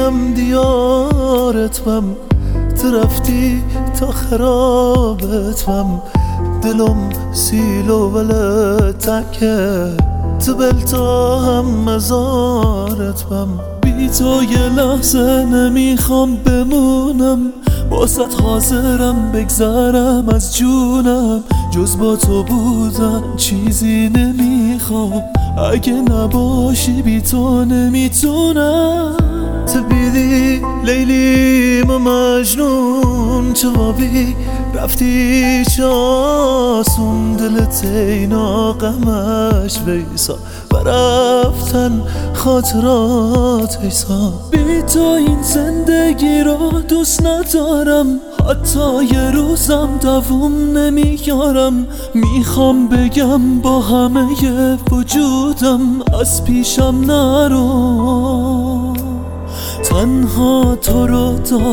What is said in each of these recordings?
بیم دیارتم، ترفتی تا خرابتم، دلم سیلو ولتکه تبل تا هم مزارتم. بی تو یه لحظه نمیخوام بمونم، باست حاضرم بگذرم از جونم، جز با تو بودن چیزی نمیخوام، اگه نباشی بی تو نمیتونم. تبیدی لیلیم مجنون، جوابی رفتی چاسون، دلت اینا غمش ویسا و رفتن خاطرات ایسا. بی تو این زندگی رو دوست ندارم، حتی یه روزم دووم نمیارم. میخوام بگم با همه وجودم از پیشم نرو، تنها تو رو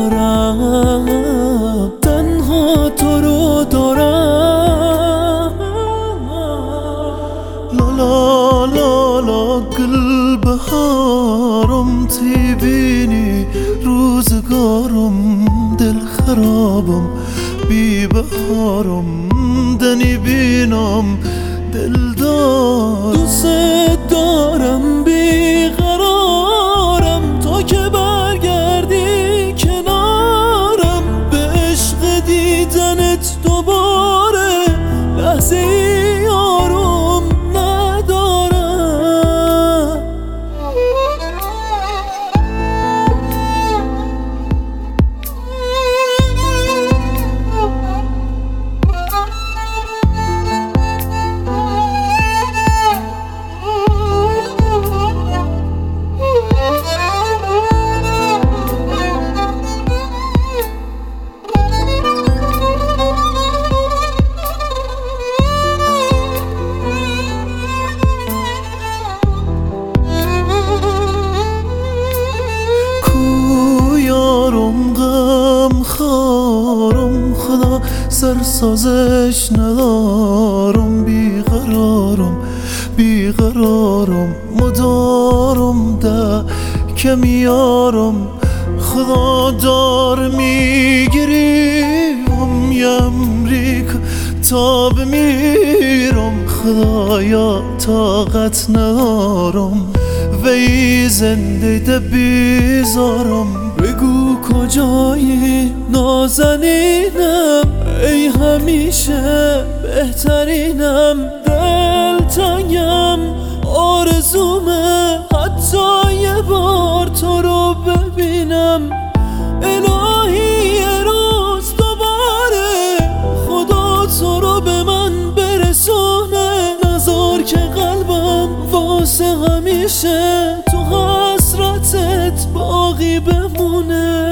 دارم، تنها تو رو دارم. لا لا لا لا گل بهارم، تیبینی روزگارم، دل خرابم بی بهارم، دنی بینم دل دار. دوست دارم بیقرارم، تا که برگردی کنارم، به عشق دیدنت دوباره لحظه آروم ندارم. خارم خدا سرسازش ندارم، بیقرارم بیقرارم، مدارم ده که میارم، خدا دار میگیریم یه امریکا تا بمیرم. خدایا طاقت ندارم وی زنده ده بیزارم. بگو کجایی نازنینم، ای همیشه بهترینم، دلتنگم آرزومه حتی یه بار تو رو ببینم. الهی یه روز دوباره خدا تو رو به من برسونه، نذار که قلبم واسه همیشه تو حسرتت باقی بمونه.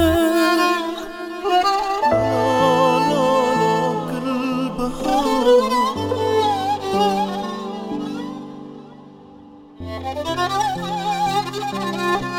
Thank you.